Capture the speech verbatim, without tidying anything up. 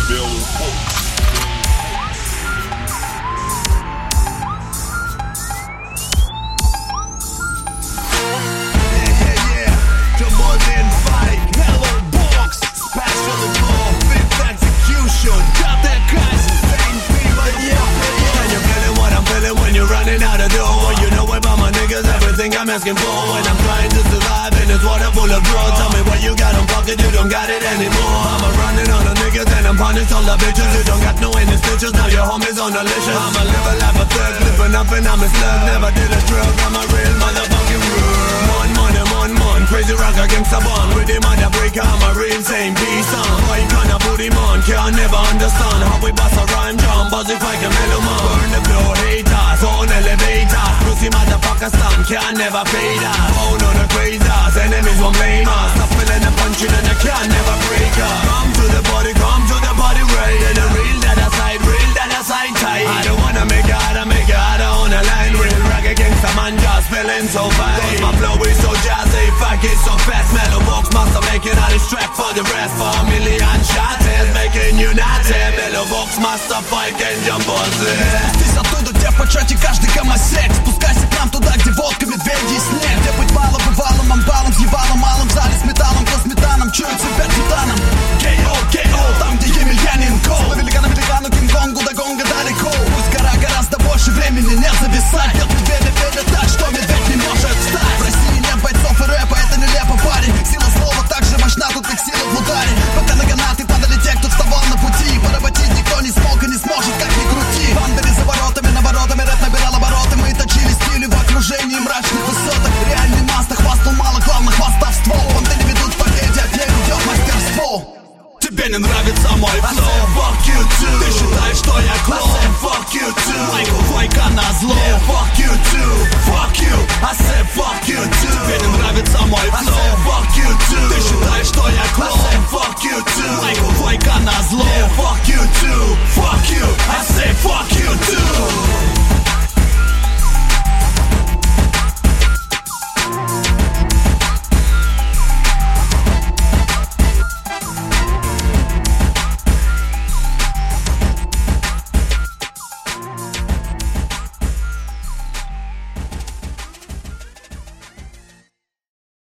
I'm asking for when I'm trying to survive in this water full of drugs. Tell me what you got on pocket, you don't got it anymore. I'm a running on the niggas and I'm punished all the bitches. You don't got no any stitches, now your homies on the licious. I'm a live a life of thug, living up and I'm a slug. Never did a drug, I'm a real motherfucking rug. One money, one month, crazy rock against the bond. With him on the breaker, I'm a real same peace on. Why you gonna put him on, can't never understand how we bust a rhyme drum. Buzz if I can mellow man. Burn the blow, haters, on elevator. Pussy motherfucker stand, can't never fade us. Oh no, the crazers, enemies won't blame us. Stop feeling the punching and the can never break us. Come to the body, come to the body, right? And the real that I side, real that I side tight. I don't wanna make it harder, make it harder on the line. Real ragged gangsta man, just feeling so fine. Cause my flow is so jazzy, fuck it so fast. Mellow box master making all this track for the rest. For a million shots, making united. Mellow box master fight, can jump on it. Здесь оттуда, где в почете каждый гомосек. Спускайся к нам туда, где водка, медведи и снег. Где быть мало бывалым, амбалом, съебалом малым. В зале с металлом, кто с метаном, чует себя титаном. кей о, кей о, там где Емельяненко. Сила великана, великану, Кинг-Конгу до Гонга далеко. Пусть гора гораздо больше времени не зависать. Нет медведя, медведя так, что медведь не может встать. В России нет бойцов и рэпа, это нелепо, парень. Сила слова так же мощна, тут их сила в ударе. Пока на канаты падали те, кто вставал на пути. Поработить никто не смог и не сможет, как ни крути. Бандали за воротами, наворотами, рэп набирал обороты. Мы точили стили в окружении мрачных высоток. Реальный маста, хвастал мало, главное хвастовство. Банды не ведут к победе, от них идет мастерство. Тебе не нравится мой флоу, fuck you too. Ты считаешь, что я клоун, fuck you too. Майкл Флайка на зло, fuck you too, fuck you, I said fuck you too.